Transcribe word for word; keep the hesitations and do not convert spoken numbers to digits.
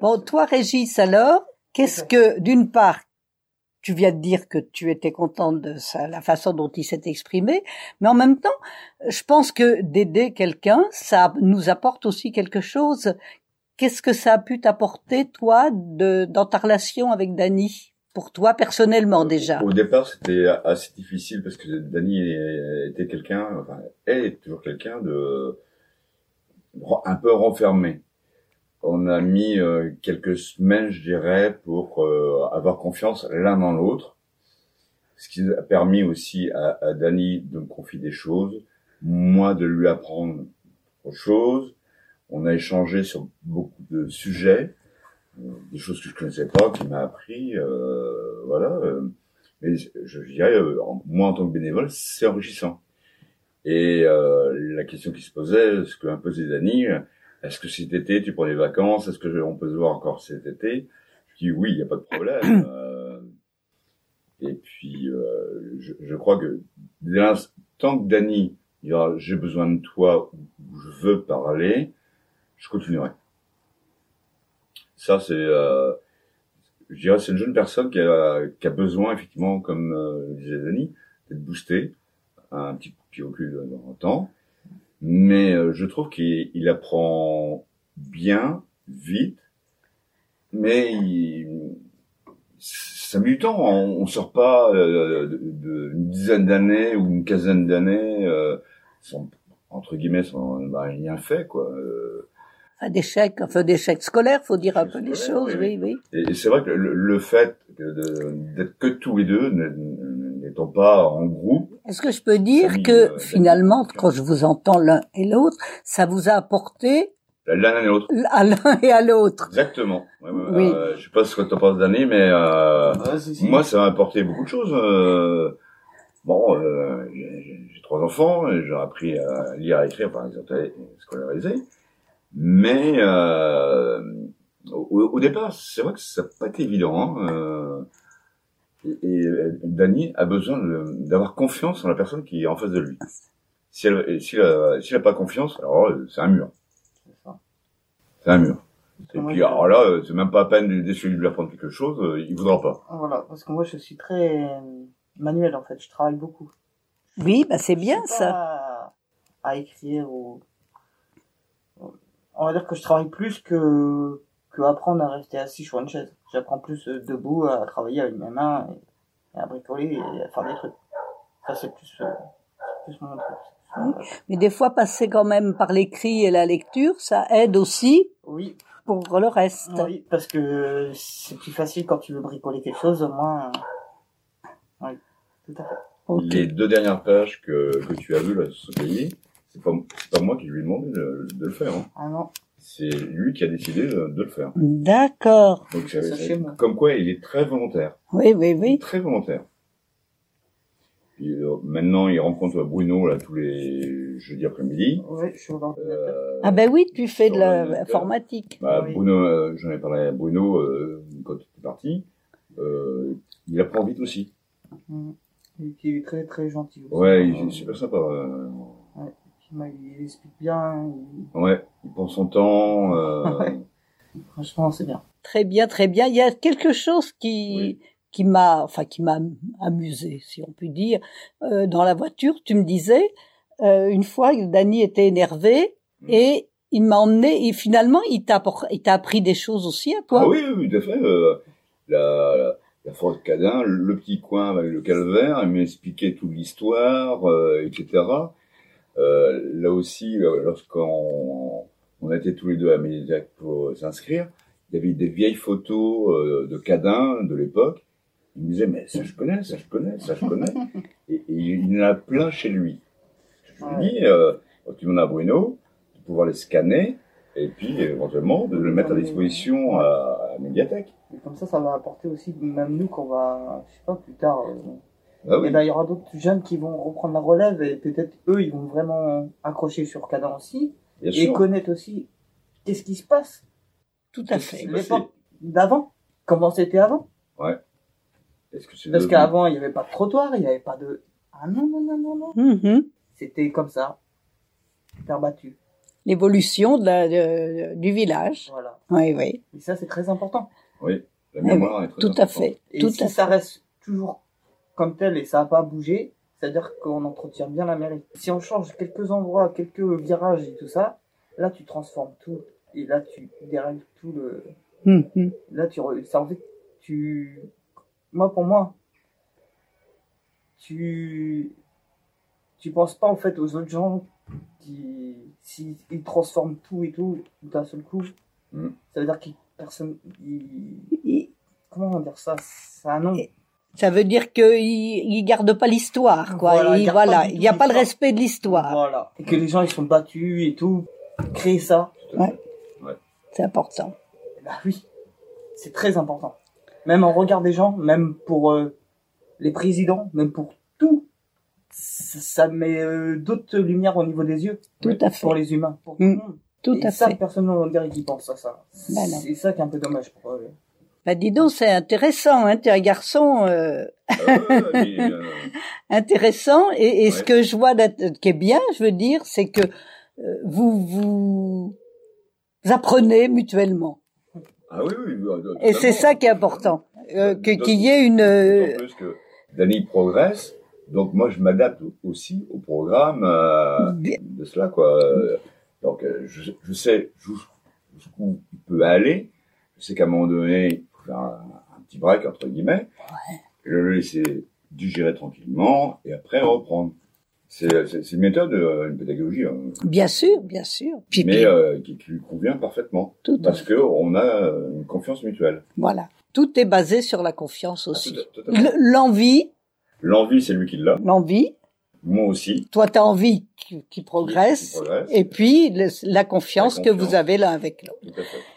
Bon, toi, Régis, alors, qu'est-ce que, d'une part, tu viens de dire que tu étais contente de ça, la façon dont il s'est exprimé, mais en même temps, je pense que d'aider quelqu'un, ça nous apporte aussi quelque chose. Qu'est-ce que ça a pu t'apporter, toi, de, dans ta relation avec Dany? Pour toi, personnellement, déjà. Au départ, c'était assez difficile parce que Dany était quelqu'un, enfin, est toujours quelqu'un de, un peu renfermé. On a mis euh, quelques semaines, je dirais, pour euh, avoir confiance l'un dans l'autre. Ce qui a permis aussi à, à Dany de me confier des choses, moi de lui apprendre autre chose. On a échangé sur beaucoup de sujets, des choses que je connaissais pas, qu'il m'a appris, euh, voilà. Mais je, je dirais, euh, moi en tant que bénévole, c'est enrichissant. Et euh, la question qui se posait, ce que un peu c'est Dany, est-ce que cet été tu prends des vacances, est-ce que je, on peut se voir encore cet été? Je dis oui, il y a pas de problème. euh, et puis euh, je, je crois que dès l'instant que Dany dira j'ai besoin de toi ou je veux parler, je continuerai. Ça c'est euh, je dirais c'est une jeune personne qui a, qui a besoin effectivement, comme euh, disait Dany, d'être boostée, un petit coup de pied au cul de temps en temps, mais euh, je trouve qu'il il apprend bien, vite, mais il, ça met du temps. On, on sort pas euh, de, de, une dizaine d'années ou une quinzaine d'années euh, sans, entre guillemets, sans bah, rien fait, quoi. Euh, Enfin, d'échecs, enfin d'échecs scolaires, faut dire un peu les choses, oui, oui. Et, et c'est vrai que le, le fait de, d'être que tous les deux, n'étant pas en groupe. Est-ce que je peux dire que euh, finalement, quand je vous entends l'un et l'autre, ça vous a apporté l'un et l'autre, à l'un et à l'autre. Exactement. Ouais, ouais, oui. Euh, je sais pas ce que tu en penses, Dany, mais euh, ouais, si, si. Moi, ça m'a apporté beaucoup de choses. Euh, bon, euh, j'ai, j'ai trois enfants, et j'ai appris à lire, à écrire, par exemple, et scolariser. Mais euh, au, au départ, c'est vrai que ça n'a pas été évident. Hein, euh, et, et Dany a besoin de, d'avoir confiance en la personne qui est en face de lui. Si elle, si elle, si elle n'a pas confiance, alors c'est un mur. C'est un mur. Et puis, je... alors là, c'est même pas à peine d'essayer de lui apprendre quelque chose, il voudra pas. Voilà, parce que moi, je suis très manuel, en fait. Je travaille beaucoup. Oui, bah c'est bien, ça. À, à écrire ou... On va dire que je travaille plus que, que apprendre à rester assis sur une chaise. J'apprends plus debout à travailler avec mes mains et, et à bricoler et à faire des trucs. Ça, c'est plus, euh, plus mon truc. Oui. Mais des fois, passer quand même par l'écrit et la lecture, ça aide aussi. Oui. Pour le reste. Oui, parce que c'est plus facile quand tu veux bricoler quelque chose, au moins. Oui, tout à fait. Okay. Les deux dernières pages que, que tu as vues là sur ce cahier, c'est pas, c'est pas moi qui lui ai demandé de, de le faire. Hein. Ah non. C'est lui qui a décidé de, de le faire. D'accord. Donc, ça, ça, comme quoi, il est très volontaire. Oui, oui, oui. Très volontaire. Puis, euh, maintenant, il rencontre Bruno là tous les jeudis après-midi. Oui, je suis au ordinateur. Euh, ah ben oui, tu fais de l'informatique. Bah, oui. Bruno, euh, j'en ai parlé à Bruno euh, quand tu es parti. Euh, il apprend vite aussi. Mmh. Il est très très gentil aussi. Ouais, il est super sympa. Euh... Ouais, il explique bien. Il... Ouais, il prend son temps. Euh... Ouais. Franchement, c'est bien. Très bien, très bien. Il y a quelque chose qui... Oui. qui m'a, enfin, qui m'a amusé, si on peut dire, euh, dans la voiture. Tu me disais, euh, une fois, Dany était énervé mmh. et il m'a emmené, et finalement, il t'a, il t'a appris des choses aussi à toi. Ah oui, oui, tout à fait. Euh, la, la, la forêt de Cadin, le petit coin avec le calvaire, il m'expliquait toute l'histoire, euh, et cetera. Euh, là aussi, lorsqu'on on était tous les deux à Médiac pour s'inscrire, il y avait des vieilles photos euh, de Cadin de l'époque. Il me disait, mais ça je connais, ça je connais, ça je connais. et, et il en a plein chez lui. Je lui dis, euh, tu m'en as Bruno, de pouvoir les scanner, et puis éventuellement de le mettre à disposition à, à la médiathèque. Et comme ça, ça va apporter aussi, même nous, qu'on va, je sais pas, plus tard. Euh, ah oui. Et ben, il y aura d'autres jeunes qui vont reprendre la relève, et peut-être eux, ils vont vraiment accrocher sur Cadin aussi, Bien et sûr. Connaître aussi qu'est-ce qui se passe. Tout à fait. L'époque d'avant, comment c'était avant. Ouais. Est-ce que c'est Parce devenu... qu'avant, il n'y avait pas de trottoir, il n'y avait pas de... Ah non, non, non, non, non. Mm-hmm. C'était comme ça. Terre battue. l'évolution de la, de- du village. Voilà. Oui, oui. Et ça, c'est très important. Oui, la Eh mémoire oui, est très tout à importante. fait. Et Tout si à ça fait. reste toujours comme tel et ça n'a pas bougé, c'est-à-dire qu'on entretient bien la mairie. Si on change quelques endroits, quelques virages et tout ça, là, tu transformes tout. Et là, tu dérègles tout le... Hum, hum. Là, tu... re- ça, en fait, tu... Moi, pour moi, tu... Tu penses pas, en fait, aux autres gens qui... S'ils ils transforment tout et tout d'un seul coup, Mm. ça veut dire qu'ils... Personne... ils- Il- Comment dire ça? C'est un nom. Ça veut dire qu'il il garde pas l'histoire, quoi. Voilà, il il, garde pas voilà, du il tout n'y a pas le l'histoire. respect de l'histoire. Voilà. Et que les gens, ils sont battus et tout. Créer ça, Ouais. Ouais. C'est important. bah oui, c'est très important. Même en regard des gens, même pour euh, les présidents, même pour tout, ça, ça met euh, d'autres lumières au niveau des yeux. Tout à fait. Pour les humains, pour Mm. tout le monde. Tout et à ça, fait. personne ne dirait qui pense à ça. Ben non. C'est ça qui est un peu dommage pour eux. Bah dis donc, c'est intéressant, hein. T'es un garçon euh, Ah ouais, ouais, mais, euh, intéressant. Et, et ce Ouais. que je vois d'être- qui est bien, je veux dire, c'est que euh, vous vous apprenez mutuellement. ah oui, oui. oui, euh, Et c'est totalement. ça qui est important, euh, que- D'autant- qu'il y ait une. euh, D'autant plus que Dany progresse, donc moi je m'adapte aussi au programme euh, Bien. de cela, quoi. Euh, Donc euh, je, je sais jus- jusqu'où il peut aller. Je sais qu'à un moment donné, il faut faire un, un petit break entre guillemets. Je le laisser digérer tranquillement et après reprendre. C'est c'est- c'est une méthode, euh, une pédagogie, hein, Bien sûr, bien sûr. Puis, mais puis, euh, qui, qui lui convient parfaitement tout, parce que on a euh, une confiance mutuelle. voilà. Tout est basé sur la confiance Ah, aussi. tout à- tout à fait. Le- L'envie, L'envie, c'est lui qui l'a. l'envie. Moi aussi. Toi, t'as envie qu'il qu'il progresse. Qui progresse. Et puis le- la confiance La que confiance. vous avez l'un avec l'autre. Tout à fait.